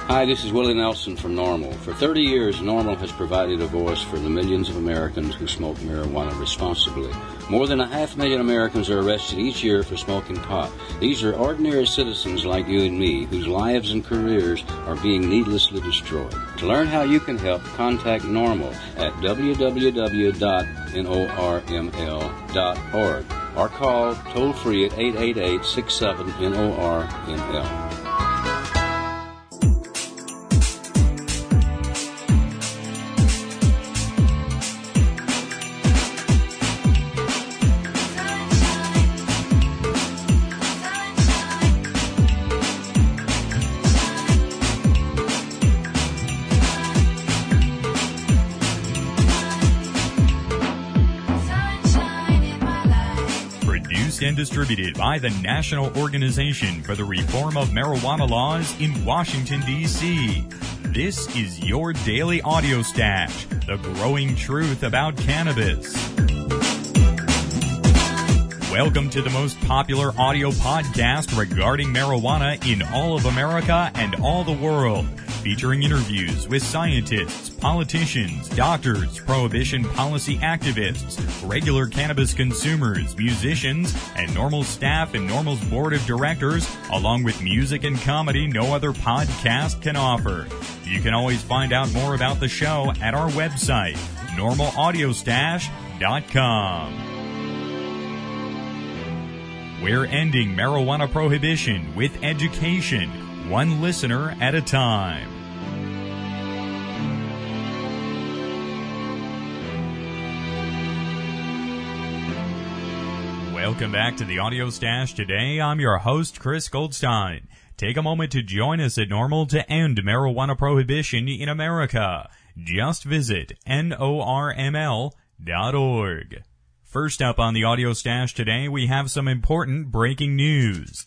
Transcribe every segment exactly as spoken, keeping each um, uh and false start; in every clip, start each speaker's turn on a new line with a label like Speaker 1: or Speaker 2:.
Speaker 1: Hi, this is Willie Nelson from NORML. For thirty years, NORML has provided a voice for the millions of Americans who smoke marijuana responsibly. More than a half million Americans are arrested each year for smoking pot. These are ordinary citizens like you and me, whose lives and careers are being needlessly destroyed. To learn how you can help, contact NORML at w w w dot norml dot org or call toll-free at eight eight eight, six seven, N O R M L.
Speaker 2: And distributed by the National Organization for the Reform of Marijuana Laws in Washington, D C This is your daily audio stash, the growing truth about cannabis. Welcome to the most popular audio podcast regarding marijuana in all of America and all the world, featuring interviews with scientists, politicians, doctors, prohibition policy activists, regular cannabis consumers, musicians, and NORML staff and NORML's board of directors, along with music and comedy no other podcast can offer. You can always find out more about the show at our website, normal audio stash dot com. We're ending marijuana prohibition with education, one listener at a time. Welcome back to the Audio Stash. Today, I'm your host, Chris Goldstein. Take a moment to join us at NORML to end marijuana prohibition in America. Just visit N O R M L dot org. First up on the Audio Stash today, we have some important breaking news.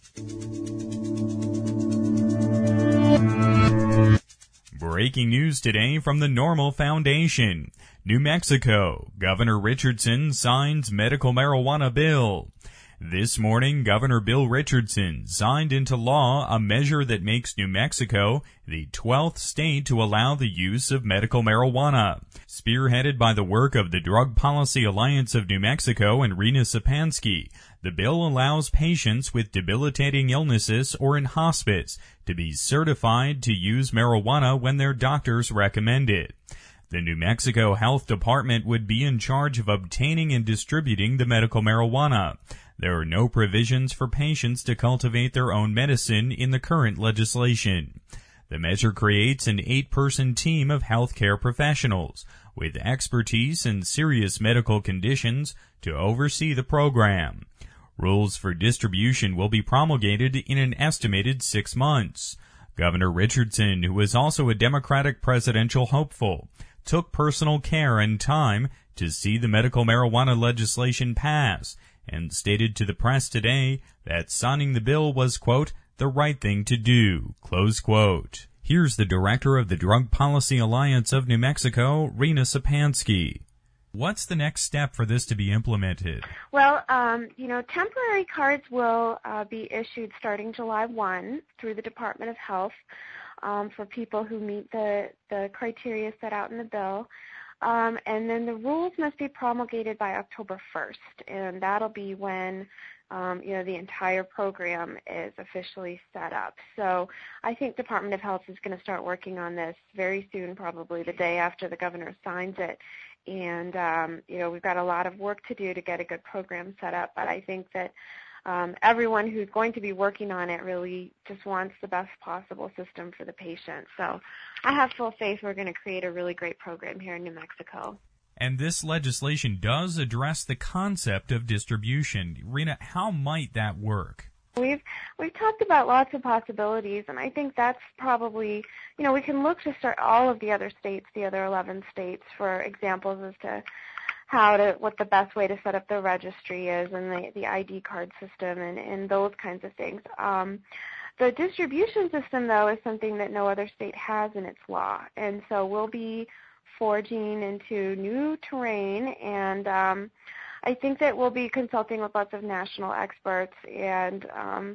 Speaker 2: Breaking news today from the NORML Foundation. New Mexico, Governor Richardson signs medical marijuana bill. This morning, Governor Bill Richardson signed into law a measure that makes New Mexico the twelfth state to allow the use of medical marijuana. Spearheaded by the work of the Drug Policy Alliance of New Mexico and Rena Sapansky, the bill allows patients with debilitating illnesses or in hospice to be certified to use marijuana when their doctors recommend it. The New Mexico Health Department would be in charge of obtaining and distributing the medical marijuana. There are no provisions for patients to cultivate their own medicine in the current legislation. The measure creates an eight-person team of healthcare professionals with expertise in serious medical conditions to oversee the program. Rules for distribution will be promulgated in an estimated six months. Governor Richardson, who is also a Democratic presidential hopeful, took personal care and time to see the medical marijuana legislation pass and stated to the press today that signing the bill was, quote, the right thing to do, close quote. Here's the director of the Drug Policy Alliance of New Mexico, Rena Sapansky. What's the next step for this to be implemented?
Speaker 3: Well, um, you know, temporary cards will uh, be issued starting July first through the Department of Health um, for people who meet the, the criteria set out in the bill. Um, and then the rules must be promulgated by October first, and that'll be when Um, you know, the entire program is officially set up. So I think Department of Health is going to start working on this very soon, probably the day after the governor signs it. And, um, you know, we've got a lot of work to do to get a good program set up, but I think that um, everyone who's going to be working on it really just wants the best possible system for the patient. So I have full faith we're going to create a really great program here in New Mexico.
Speaker 2: And this legislation does address the concept of distribution. Rena, how might that work?
Speaker 3: We've we've talked about lots of possibilities, and I think that's probably, you know, we can look to start all of the other states, the other eleven states, for examples as to how to, what the best way to set up the registry is and the, the I D card system and, and those kinds of things. Um, the distribution system, though, is something that no other state has in its law, and so we'll be forging into new terrain, and um, I think that we'll be consulting with lots of national experts, and um,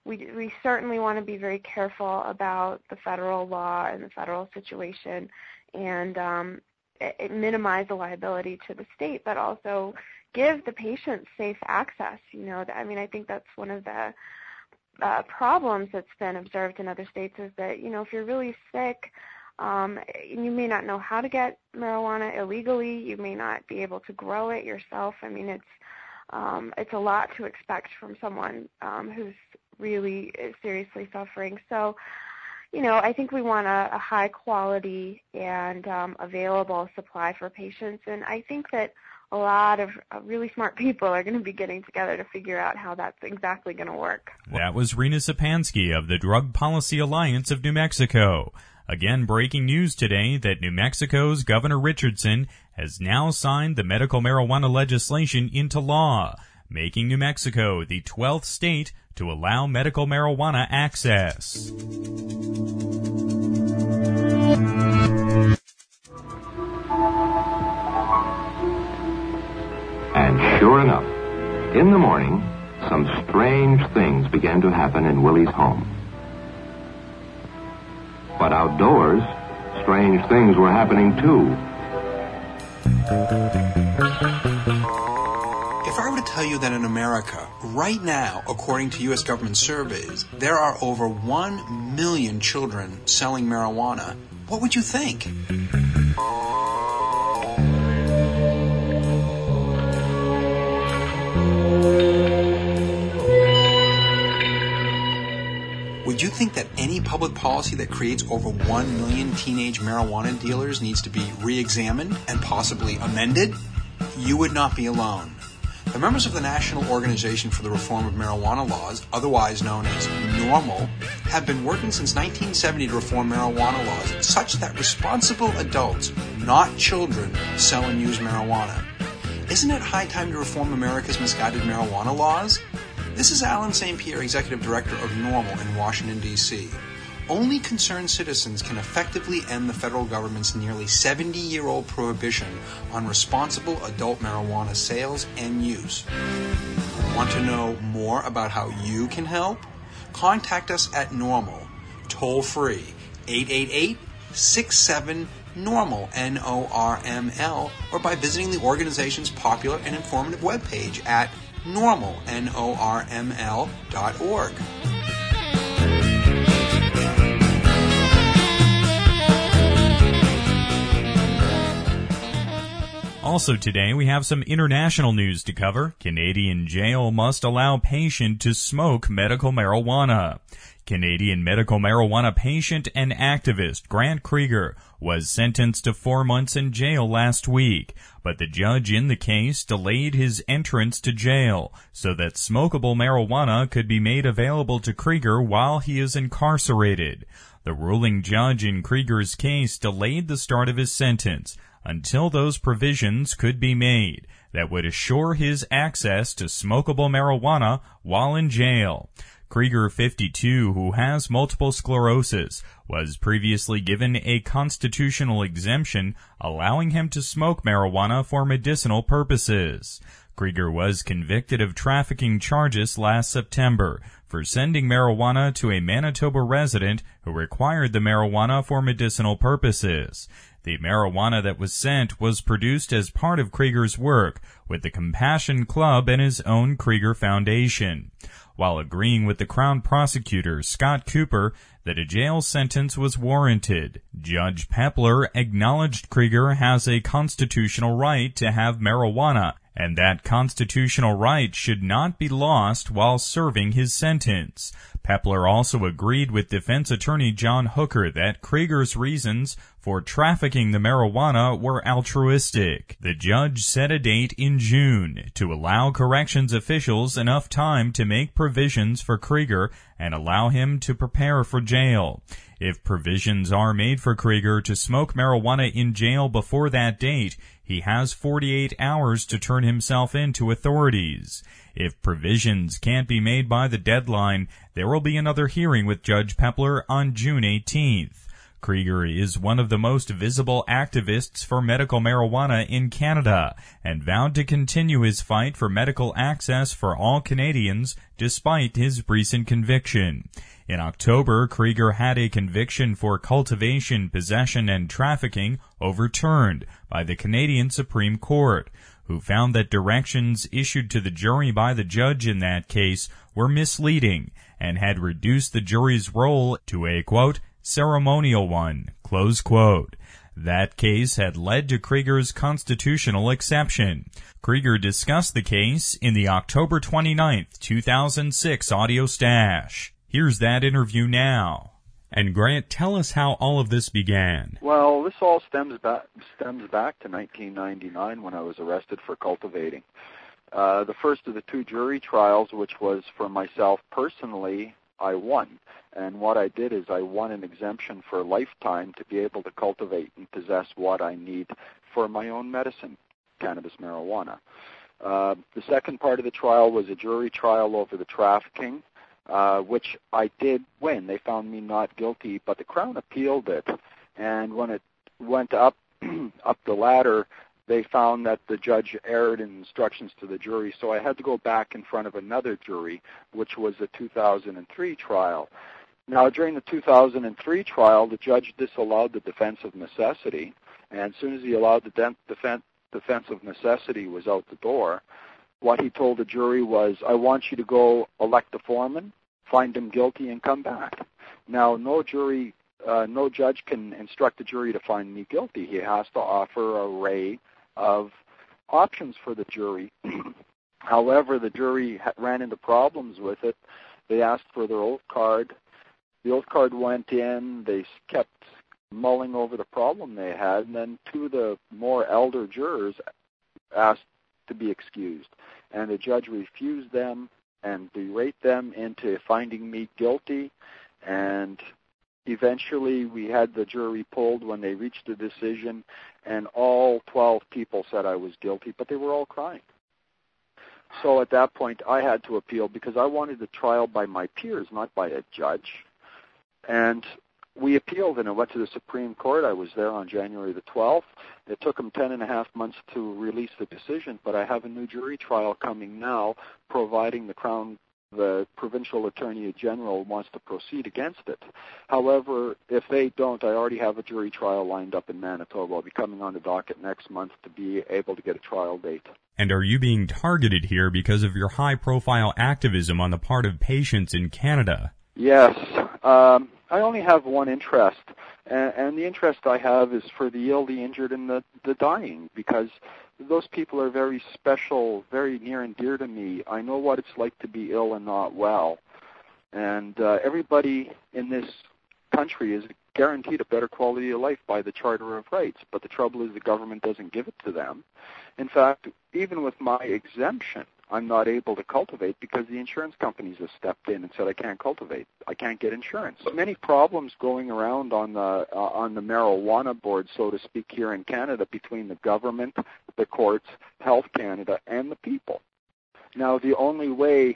Speaker 3: we we certainly want to be very careful about the federal law and the federal situation, and um, it, it minimize the liability to the state, but also give the patient safe access. You know, I mean, I think that's one of the uh, problems that's been observed in other states is that, you know, if you're really sick, um, you may not know how to get marijuana illegally. You may not be able to grow it yourself. I mean, it's um, it's a lot to expect from someone um, who's really seriously suffering. So, you know, I think we want a, a high quality and um, available supply for patients, and I think that a lot of uh, really smart people are going to be getting together to figure out how that's exactly going to work.
Speaker 2: That was Rena Sapansky of the Drug Policy Alliance of New Mexico. Again, breaking news today that New Mexico's Governor Richardson has now signed the medical marijuana legislation into law, making New Mexico the twelfth state to allow medical marijuana access.
Speaker 4: And sure enough, in the morning, some strange things began to happen in Willie's home. But outdoors, strange things were happening too.
Speaker 5: If I were to tell you that in America, right now, according to U S government surveys, there are over one million children selling marijuana, what would you think? Would you think that any public policy that creates over one million teenage marijuana dealers needs to be re-examined and possibly amended? You would not be alone. The members of the National Organization for the Reform of Marijuana Laws, otherwise known as NORML, have been working since nineteen seventy to reform marijuana laws such that responsible adults, not children, sell and use marijuana. Isn't it high time to reform America's misguided marijuana laws? This is Alan Saint Pierre, Executive Director of NORML in Washington, D C Only concerned citizens can effectively end the federal government's nearly seventy-year-old prohibition on responsible adult marijuana sales and use. Want to know more about how you can help? Contact us at NORML, toll free, eight eight eight, six seven, NORML, N O R M L, or by visiting the organization's popular and informative webpage at normal, N O R M L dot org.
Speaker 2: Also today, we have some international news to cover. Canadian jail must allow patient to smoke medical marijuana. Canadian medical marijuana patient and activist Grant Krieger was sentenced to four months in jail last week, but the judge in the case delayed his entrance to jail so that smokable marijuana could be made available to Krieger while he is incarcerated. The ruling judge in Krieger's case delayed the start of his sentence until those provisions could be made that would assure his access to smokable marijuana while in jail. Krieger, fifty-two, who has multiple sclerosis, was previously given a constitutional exemption allowing him to smoke marijuana for medicinal purposes. Krieger was convicted of trafficking charges last September for sending marijuana to a Manitoba resident who required the marijuana for medicinal purposes. The marijuana that was sent was produced as part of Krieger's work with the Compassion Club and his own Krieger Foundation. While agreeing with the Crown Prosecutor, Scott Cooper, that a jail sentence was warranted, Judge Pepler acknowledged Krieger has a constitutional right to have marijuana, and that constitutional right should not be lost while serving his sentence. Pepler also agreed with defense attorney John Hooker that Krieger's reasons for trafficking the marijuana were altruistic. The judge set a date in June to allow corrections officials enough time to make provisions for Krieger and allow him to prepare for jail. If provisions are made for Krieger to smoke marijuana in jail before that date, he has forty-eight hours to turn himself in to authorities. If provisions can't be made by the deadline, there will be another hearing with Judge Pepler on June eighteenth. Krieger is one of the most visible activists for medical marijuana in Canada and vowed to continue his fight for medical access for all Canadians despite his recent conviction. In October, Krieger had a conviction for cultivation, possession, and trafficking overturned by the Canadian Supreme Court, who found that directions issued to the jury by the judge in that case were misleading and had reduced the jury's role to a, quote, ceremonial one, close quote. That case had led to Krieger's constitutional exception. Krieger discussed the case in the October twenty-ninth, two thousand six audio stash. Here's that interview now. And Grant, tell us how all of this began.
Speaker 6: Well, this all stems back, stems back to nineteen ninety-nine when I was arrested for cultivating. Uh, the first of the two jury trials, which was for myself personally, I won. And what I did is I won an exemption for a lifetime to be able to cultivate and possess what I need for my own medicine, cannabis marijuana. Uh, the second part of the trial was a jury trial over the trafficking, uh, which I did win. They found me not guilty, but the Crown appealed it. And when it went up up the ladder, they found that the judge erred in instructions to the jury, so I had to go back in front of another jury, which was the two thousand three trial. Now, during the two thousand three trial, the judge disallowed the defense of necessity, and as soon as he allowed the de- defense, defense of necessity was out the door, what he told the jury was, I want you to go elect a foreman, find him guilty, and come back. Now, no jury, uh, no judge can instruct the jury to find me guilty. He has to offer an array of options for the jury. However, the jury ran into problems with it. They asked for their oath card. The oath card went in. They kept mulling over the problem they had, and then two of the more elder jurors asked to be excused. And the judge refused them and berate them into finding me guilty, and eventually we had the jury pulled when they reached a decision, and all twelve people said I was guilty, but they were all crying. So at that point, I had to appeal because I wanted the trial by my peers, not by a judge. And we appealed, and it went to the Supreme Court. I was there on January the twelfth. It took them ten and a half months to release the decision, but I have a new jury trial coming now, providing the Crown, the Provincial Attorney General wants to proceed against it. However, if they don't, I already have a jury trial lined up in Manitoba. I'll be coming on the docket next month to be able to get a trial date.
Speaker 2: And are you being targeted here because of your high-profile activism on the part of patients in Canada?
Speaker 6: Yes. Um, I only have one interest, and, and the interest I have is for the ill, the injured, and the, the dying, because those people are very special, very near and dear to me. I know what it's like to be ill and not well. And uh, everybody in this country is guaranteed a better quality of life by the Charter of Rights, but the trouble is the government doesn't give it to them. In fact, even with my exemption, I'm not able to cultivate because the insurance companies have stepped in and said I can't cultivate. I can't get insurance. Many problems going around on the uh, on the marijuana board, so to speak, here in Canada between the government, the courts, Health Canada, and the people. Now, the only way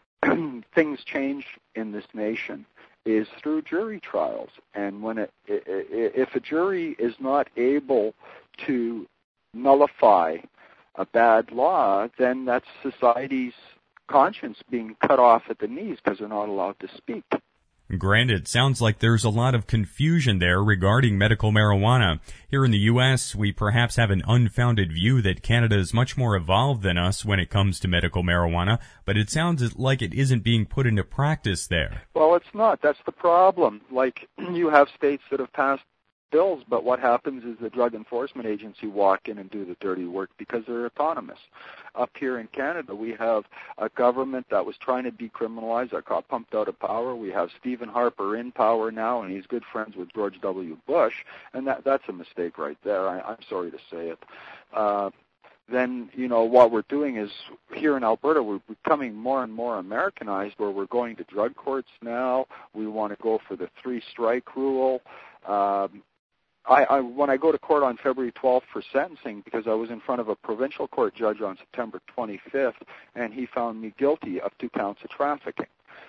Speaker 6: things change in this nation is through jury trials. And when it, if a jury is not able to nullify a bad law, then that's society's conscience being cut off at the knees because they're not allowed to speak.
Speaker 2: Granted, it sounds like there's a lot of confusion there regarding medical marijuana. Here in the U S, we perhaps have an unfounded view that Canada is much more evolved than us when it comes to medical marijuana, but it sounds like it isn't being put into practice there.
Speaker 6: Well, it's not. That's the problem. Like, you have states that have passed bills, but what happens is the Drug Enforcement Agency walk in and do the dirty work because they're autonomous. Up here in Canada, we have a government that was trying to decriminalize, that got pumped out of power. We have Stephen Harper in power now, and he's good friends with George W. Bush, and that that's a mistake right there. I, I'm sorry to say it. Uh, then, you know, what we're doing is, here in Alberta, we're becoming more and more Americanized, where we're going to drug courts now. We want to go for the three-strike rule. Um, I, I, when I go to court on February twelfth for sentencing, because I was in front of a provincial court judge on September twenty-fifth, and he found me guilty of two counts of trafficking.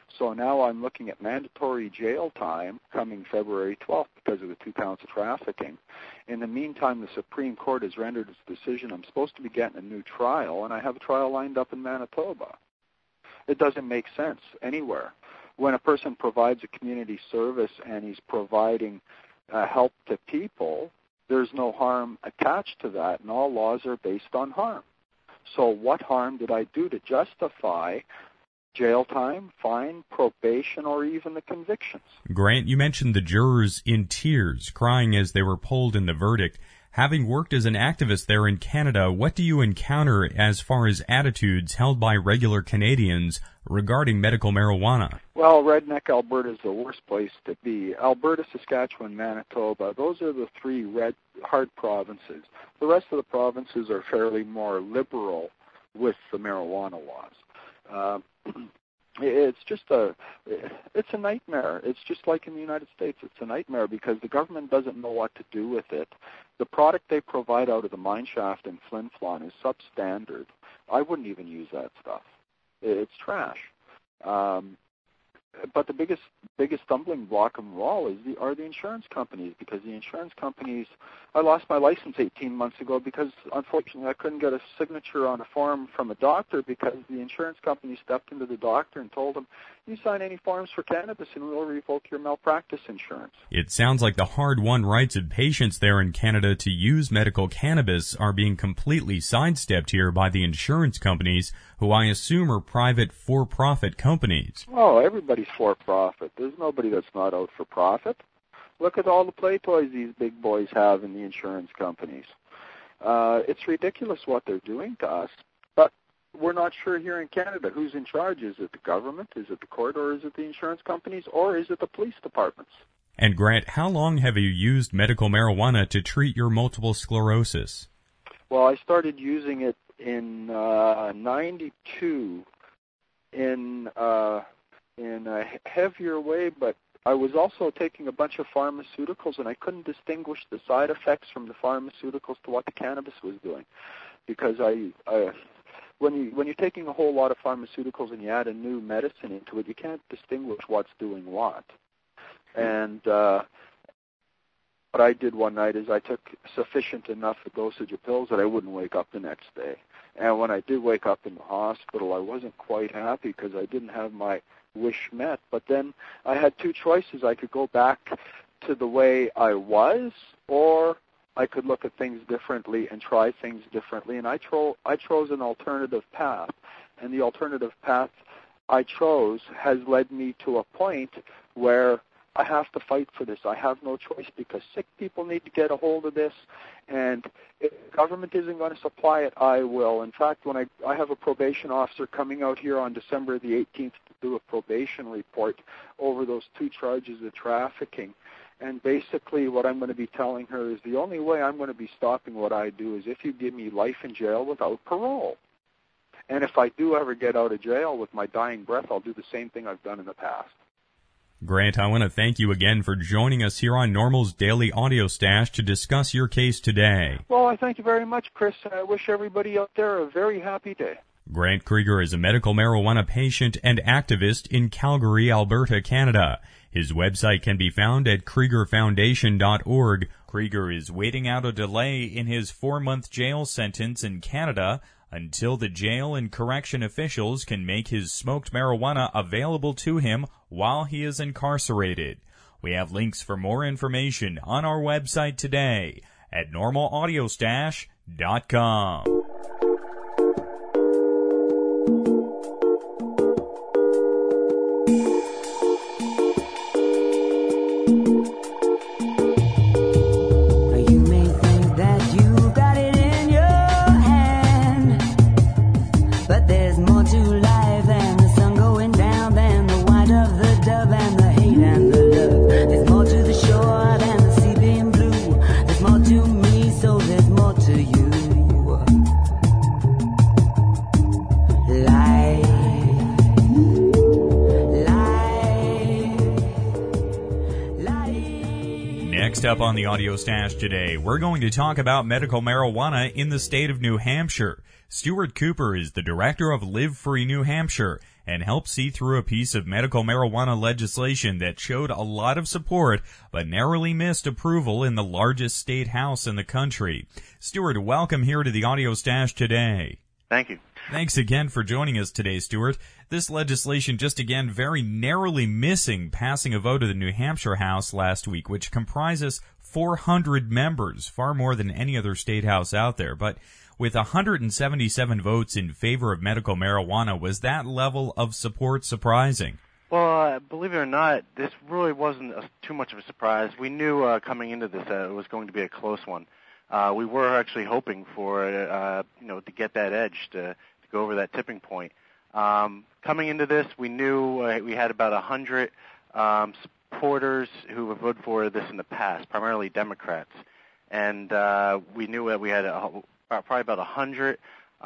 Speaker 6: So now I'm looking at mandatory jail time coming February twelfth because of the two counts of trafficking. In the meantime, the Supreme Court has rendered its decision. I'm supposed to be getting a new trial, and I have a trial lined up in Manitoba. It doesn't make sense anywhere. When a person provides a community service and he's providing uh, help to people, there's no harm attached to that, and all laws are based on harm. So what harm did I do to justify jail time, fine, probation, or even the convictions?
Speaker 2: Grant, you mentioned the jurors in tears, crying as they were polled in the verdict. Having worked as an activist there in Canada, what do you encounter as far as attitudes held by regular Canadians regarding medical marijuana?
Speaker 6: Well, redneck Alberta is the worst place to be. Alberta, Saskatchewan, Manitoba, those are the three red hard provinces. The rest of the provinces are fairly more liberal with the marijuana laws. Uh, it's just a, it's a nightmare. It's just like in the United States. It's a nightmare because the government doesn't know what to do with it. The product they provide out of the mine shaft in Flin Flon is substandard. I wouldn't even use that stuff. It's trash. Um, but the biggest biggest stumbling block of them all is the, are the insurance companies, because the insurance companies, I lost my license eighteen months ago because, unfortunately, I couldn't get a signature on a form from a doctor because the insurance company stepped into the doctor and told him, you sign any forms for cannabis and we'll revoke your malpractice insurance.
Speaker 2: It sounds like the hard-won rights of patients there in Canada to use medical cannabis are being completely sidestepped here by the insurance companies, who I assume are private for-profit companies.
Speaker 6: Oh, everybody's for-profit. There's nobody that's not out for profit. Look at all the play toys these big boys have in the insurance companies. Uh, it's ridiculous what they're doing to us, but we're not sure here in Canada who's in charge. Is it the government, is it the court, or is it the insurance companies, or is it the police departments?
Speaker 2: And Grant, how long have you used medical marijuana to treat your multiple sclerosis?
Speaker 6: Well, I started using it in uh, ninety-two in uh, in a heavier way, but I was also taking a bunch of pharmaceuticals, and I couldn't distinguish the side effects from the pharmaceuticals to what the cannabis was doing, because I, I when you when you're taking a whole lot of pharmaceuticals and you add a new medicine into it, you can't distinguish what's doing what. And uh, what I did one night is I took sufficient enough a dosage of pills that I wouldn't wake up the next day. And when I did wake up in the hospital, I wasn't quite happy because I didn't have my wish met. But then I had two choices. I could go back to the way I was, or I could look at things differently and try things differently. And I, tro- I chose an alternative path. And the alternative path I chose has led me to a point where I have to fight for this. I have no choice because sick people need to get a hold of this, and if the government isn't going to supply it, I will. In fact, when I, I have a probation officer coming out here on December the eighteenth to do a probation report over those two charges of trafficking, and basically what I'm going to be telling her is the only way I'm going to be stopping what I do is if you give me life in jail without parole. And if I do ever get out of jail with my dying breath, I'll do the same thing I've done in the past.
Speaker 2: Grant, I want to thank you again for joining us here on NORML's Daily Audio Stash to discuss your case today.
Speaker 6: Well, I thank you very much, Chris, and I wish everybody out there a very happy day.
Speaker 2: Grant Krieger is a medical marijuana patient and activist in Calgary, Alberta, Canada. His website can be found at krieger foundation dot org. Krieger is waiting out a delay in his four-month jail sentence in Canada until the jail and correction officials can make his smoked marijuana available to him while he is incarcerated. We have links for more information on our website today at normal audio stash dot com. Next up on the Audio Stash today, we're going to talk about medical marijuana in the state of New Hampshire. Stuart Cooper is the director of Live Free New Hampshire, and helped see through a piece of medical marijuana legislation that showed a lot of support but narrowly missed approval in the largest state house in the country. Stuart, welcome here to the Audio Stash today.
Speaker 7: Thank you.
Speaker 2: Thanks again for joining us today, Stuart. This legislation just again very narrowly missing passing a vote of the New Hampshire House last week, which comprises four hundred members, far more than any other state house out there. But with one hundred seventy-seven votes in favor of medical marijuana, was that level of support surprising?
Speaker 7: Well, uh, believe it or not, this really wasn't a, too much of a surprise. We knew uh, coming into this that it was going to be a close one. Uh, we were actually hoping for, uh, you know, to get that edge, to, to go over that tipping point. Um, coming into this, we knew uh, we had about one hundred um, supporters who have voted for this in the past, primarily Democrats. And uh, we knew that we had a, probably about one hundred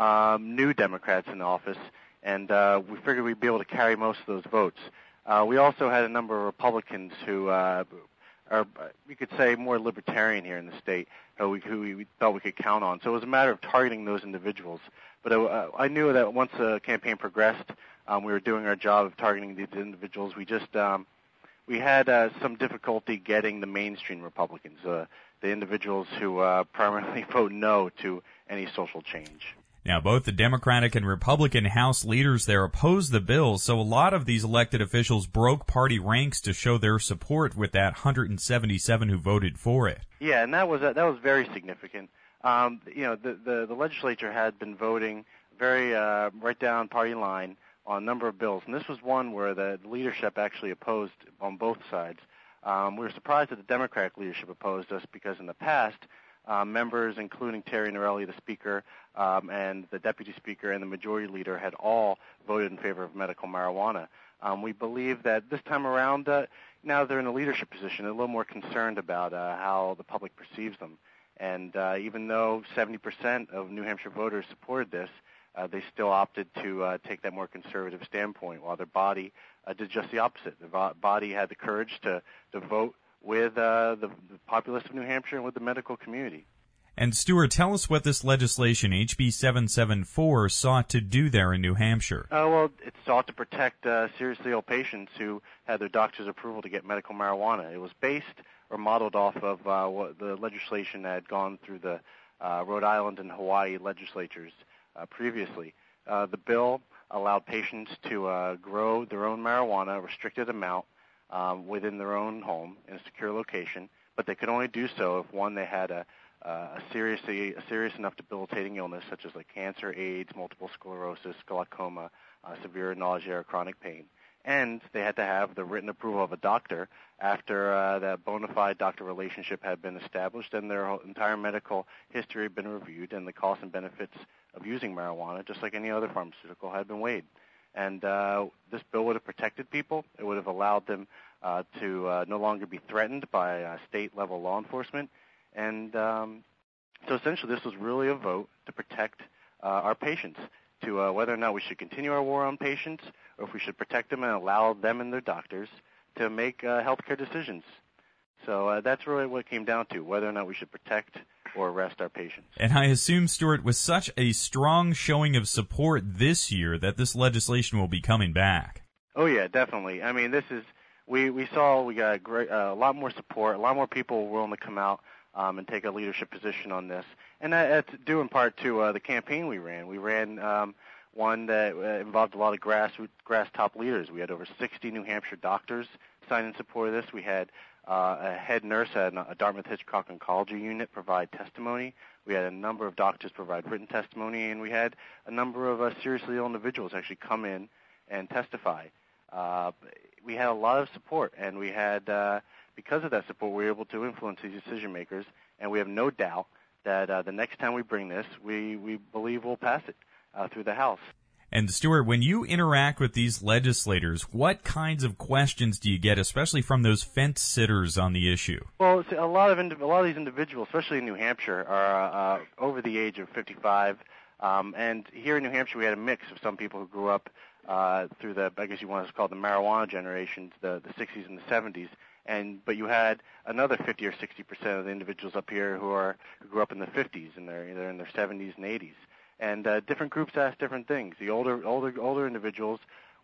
Speaker 7: um, new Democrats in office, and uh, we figured we'd be able to carry most of those votes. Uh, we also had a number of Republicans who uh, are, we could say, more libertarian here in the state, who we, who we thought we could count on. So it was a matter of targeting those individuals. But uh, I knew that once the campaign progressed, um, we were doing our job of targeting these individuals. We just um, we had uh, some difficulty getting the mainstream Republicans, uh, the individuals who uh, primarily vote no to any social change.
Speaker 2: Now, both the Democratic and Republican House leaders there opposed the bill, so a lot of these elected officials broke party ranks to show their support with that one hundred seventy-seven who voted for it.
Speaker 7: Yeah, and that was uh, that was very significant. Um, you know, the, the the legislature had been voting very uh, right down party line on a number of bills, and this was one where the leadership actually opposed on both sides. Um, we were surprised that the Democratic leadership opposed us because in the past, Uh, members, including Terry Norelli, the Speaker, um, and the Deputy Speaker and the Majority Leader, had all voted in favor of medical marijuana. Um, we believe that this time around, uh, now they're in a leadership position, they're a little more concerned about uh, how the public perceives them. And uh, even though seventy percent of New Hampshire voters supported this, uh, they still opted to uh, take that more conservative standpoint, while their body uh, did just the opposite. The vo- body had the courage to, to vote with uh, the, the populace of New Hampshire and with the medical community.
Speaker 2: And Stuart, tell us what this legislation, H B seven seventy-four, sought to do there in New Hampshire.
Speaker 7: Uh, well, it sought to protect uh, seriously ill patients who had their doctor's approval to get medical marijuana. It was based or modeled off of uh, what the legislation that had gone through the uh, Rhode Island and Hawaii legislatures uh, previously. Uh, the bill allowed patients to uh, grow their own marijuana, a restricted amount, Um, within their own home in a secure location, but they could only do so if, one, they had a, uh, a seriously a serious enough debilitating illness such as like cancer, AIDS, multiple sclerosis, glaucoma, uh, severe nausea or chronic pain, and they had to have the written approval of a doctor after uh, that bona fide doctor relationship had been established and their whole entire medical history had been reviewed and the costs and benefits of using marijuana, just like any other pharmaceutical, had been weighed. And uh, this bill would have protected people. It would have allowed them uh, to uh, no longer be threatened by uh, state-level law enforcement. And um, so essentially this was really a vote to protect uh, our patients, to uh, whether or not we should continue our war on patients or if we should protect them and allow them and their doctors to make uh, healthcare decisions. So uh, that's really what it came down to, whether or not we should protect or arrest our patients.
Speaker 2: And I assume, Stuart, with such a strong showing of support this year that this legislation will be coming back.
Speaker 7: Oh, yeah, definitely. I mean, this is, we, we saw we got a, great, uh, a lot more support, a lot more people willing to come out um, and take a leadership position on this. And that, that's due in part to uh, the campaign we ran. We ran um, one that uh, involved a lot of grassroots, grass top leaders. We had over sixty New Hampshire doctors sign in support of this. We had Uh, a head nurse at a Dartmouth Hitchcock Oncology Unit provide testimony. We had a number of doctors provide written testimony, and we had a number of uh, seriously ill individuals actually come in and testify. Uh, we had a lot of support, and we had, uh, because of that support, we were able to influence these decision makers, and we have no doubt that uh, the next time we bring this, we, we believe we'll pass it uh, through the House.
Speaker 2: And Stuart, when you interact with these legislators, what kinds of questions do you get, especially from those fence sitters on the issue?
Speaker 7: Well, a lot of indiv- a lot of these individuals, especially in New Hampshire, are uh, over the age of fifty-five. Um, and here in New Hampshire, we had a mix of some people who grew up uh, through the, I guess you want to call it the marijuana generations, the, the sixties and the seventies. And but you had another fifty or sixty percent of the individuals up here who are who grew up in the fifties and they're they're in their seventies and eighties. And uh, different groups ask different things. The older older older individuals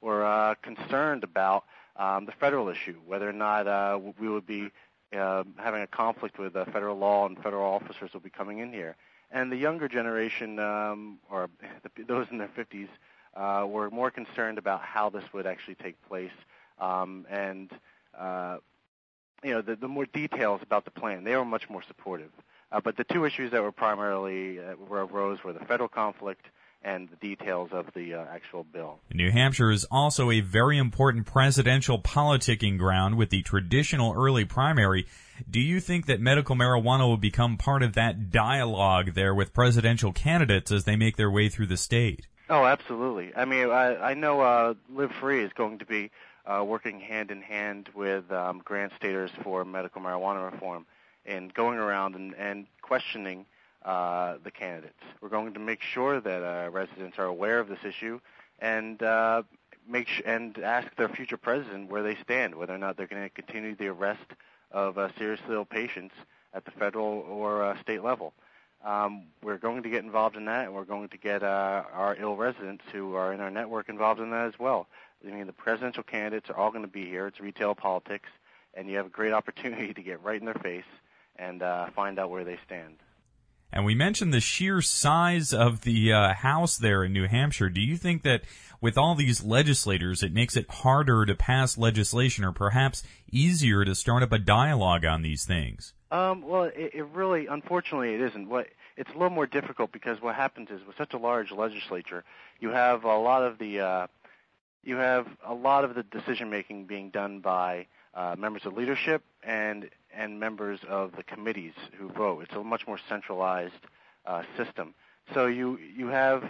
Speaker 7: were uh, concerned about um, the federal issue, whether or not uh, we would be uh, having a conflict with uh, federal law and federal officers will be coming in here. And the younger generation, um, or the, those in their fifties, uh, were more concerned about how this would actually take place, um, and uh, you know, the, the more details about the plan. They were much more supportive. Uh, but the two issues that were primarily uh, were arose were the federal conflict and the details of the uh, actual bill.
Speaker 2: New Hampshire is also a very important presidential politicking ground with the traditional early primary. Do you think that medical marijuana will become part of that dialogue there with presidential candidates as they make their way through the state?
Speaker 7: Oh, absolutely. I mean, I, I know uh, Live Free is going to be uh, working hand in hand with um, grant staters for medical marijuana reform and going around and, and questioning uh, the candidates. We're going to make sure that uh, residents are aware of this issue and uh, make sh- and ask their future president where they stand, whether or not they're going to continue the arrest of uh, seriously ill patients at the federal or uh, state level. Um, we're going to get involved in that, and we're going to get uh, our ill residents who are in our network involved in that as well. I mean, the presidential candidates are all going to be here. It's retail politics, and you have a great opportunity to get right in their face and uh, find out where they stand.
Speaker 2: And we mentioned the sheer size of the uh, House there in New Hampshire. Do you think that with all these legislators, it makes it harder to pass legislation or perhaps easier to start up a dialogue on these things?
Speaker 7: Um, well, it, it really, unfortunately, it isn't. What it's a little more difficult because what happens is with such a large legislature, you have a lot of the uh, you have a lot of the decision making being done by uh, members of leadership and and members of the committees who vote. It's a much more centralized uh, system. So you you have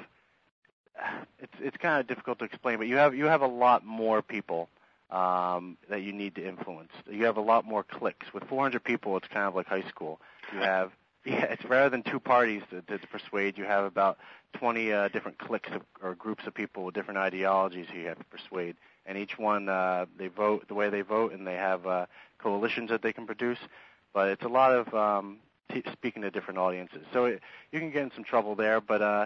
Speaker 7: it's it's kind of difficult to explain, but you have you have a lot more people um, that you need to influence. You have a lot more cliques. With four hundred people, it's kind of like high school. You have yeah, it's rather than two parties to, to, to persuade. You have about twenty uh, different cliques of, or groups of people with different ideologies who you have to persuade. And each one, uh, they vote the way they vote, and they have uh, coalitions that they can produce. But it's a lot of um, t- speaking to different audiences. So it, you can get in some trouble there. But uh,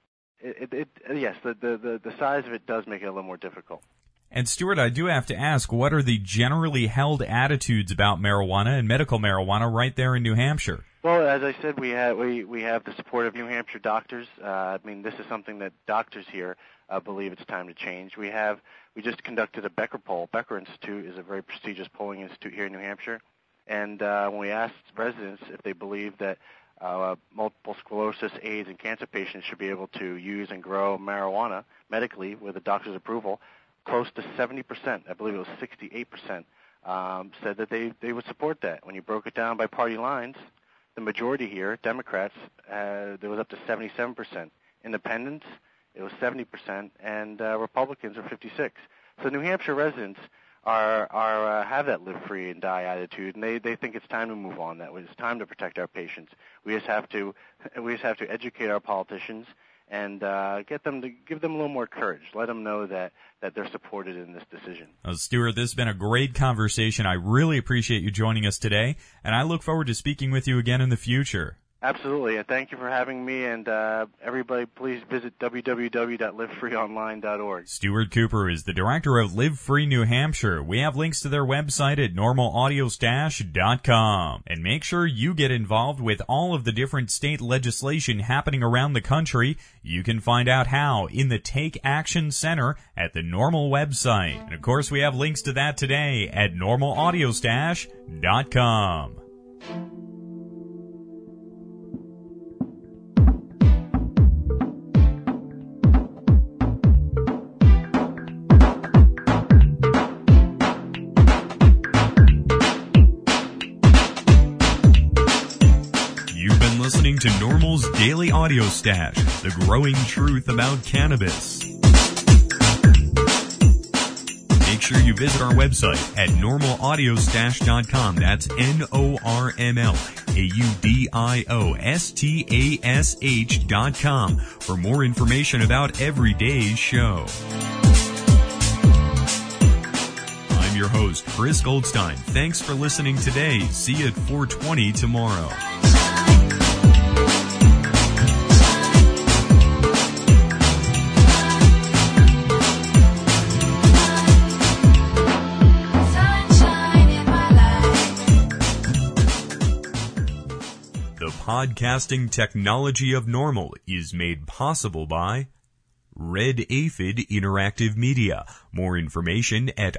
Speaker 7: it, it, it, yes, the, the, the size of it does make it a little more difficult.
Speaker 2: And Stuart, I do have to ask, what are the generally held attitudes about marijuana and medical marijuana right there in New Hampshire?
Speaker 7: Well, as I said, we have we, we have the support of New Hampshire doctors. Uh, I mean, this is something that doctors here uh, believe it's time to change. We have we just conducted a Becker poll. Becker Institute is a very prestigious polling institute here in New Hampshire, and uh, when we asked residents if they believe that uh, multiple sclerosis, AIDS, and cancer patients should be able to use and grow marijuana medically with a doctor's approval, close to seventy percent, I believe it was sixty-eight percent, um, said that they, they would support that. When you broke it down by party lines, the majority here, Democrats, uh, there was up to seventy-seven percent. Independents, it was seventy percent, and uh, Republicans are fifty-six. So New Hampshire residents are are uh, have that live free and die attitude, and they, they think it's time to move on. That it's time to protect our patients. We just have to we just have to educate our politicians and uh, get them to give them a little more courage. Let them know that, that they're supported in this decision.
Speaker 2: Well, Stuart, this has been a great conversation. I really appreciate you joining us today, and I look forward to speaking with you again in the future.
Speaker 7: Absolutely, and thank you for having me, and uh, everybody please visit w w w dot live free online dot org.
Speaker 2: Stuart Cooper is the director of Live Free New Hampshire. We have links to their website at normal audio stash dot com. And make sure you get involved with all of the different state legislation happening around the country. You can find out how in the Take Action Center at the NORML website. And of course, we have links to that today at normal audio stash dot com. Listening to NORML's Daily Audio Stash, the growing truth about cannabis. Make sure you visit our website at normal audio stash dot com. That's N O R M L A U D I O S T A S H dot com for more information about every day's show. I'm your host, Chris Goldstein. Thanks for listening today. See you at four twenty tomorrow. podcasting technology of NORML is made possible by Red Aphid Interactive Media. More information at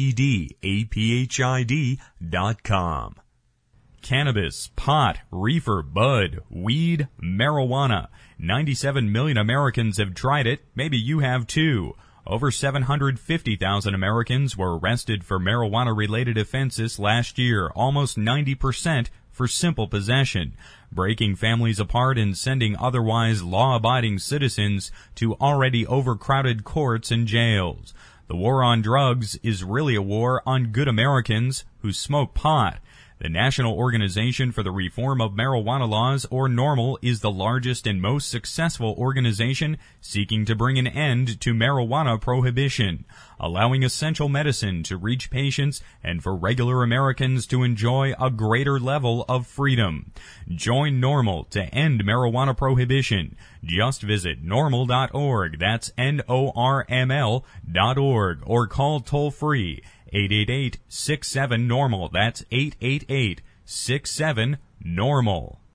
Speaker 2: redaphid dot com. Cannabis, pot, reefer, bud, weed, marijuana. ninety-seven million Americans have tried it. Maybe you have too. Over seven hundred fifty thousand Americans were arrested for marijuana-related offenses last year, almost ninety percent for simple possession, breaking families apart and sending otherwise law-abiding citizens to already overcrowded courts and jails. The war on drugs is really a war on good Americans who smoke pot. The National Organization for the Reform of Marijuana Laws, or NORML, is the largest and most successful organization seeking to bring an end to marijuana prohibition, allowing essential medicine to reach patients and for regular Americans to enjoy a greater level of freedom. Join NORML to end marijuana prohibition. Just visit normal dot org, that's N O R M L dot org, or call toll-free eight eight eight, six seven, normal. That's eight eight eight, six seven, normal.